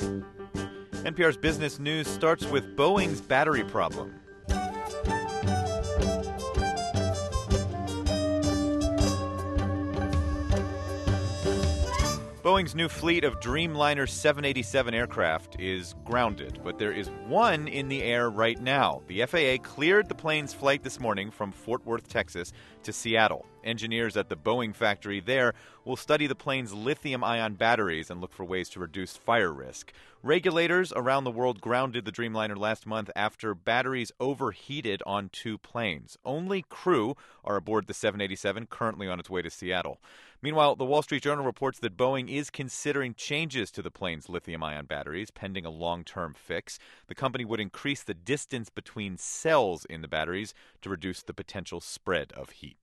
NPR's Business News starts with Boeing's battery problem. Boeing's new fleet of Dreamliner 787 aircraft is grounded, but there is one in the air right now. The FAA cleared the plane's flight this morning from Fort Worth, Texas, to Seattle. Engineers at the Boeing factory there will study the plane's lithium-ion batteries and look for ways to reduce fire risk. Regulators around the world grounded the Dreamliner last month after batteries overheated on two planes. Only crew are aboard the 787, currently on its way to Seattle. Meanwhile, the Wall Street Journal reports that Boeing is considering changes to the plane's lithium-ion batteries, pending a long-term fix. The company would increase the distance between cells in the batteries to reduce the potential spread of heat.